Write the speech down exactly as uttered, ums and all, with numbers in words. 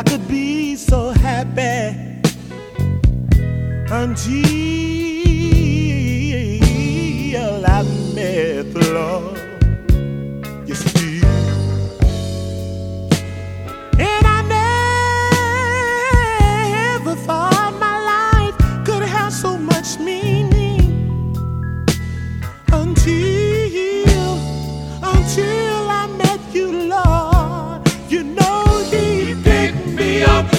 I could be so happy until I met the Lord. Yes, it did. And I never thought my life could have so much meaning until, until I met you, Lord. You know He picked me up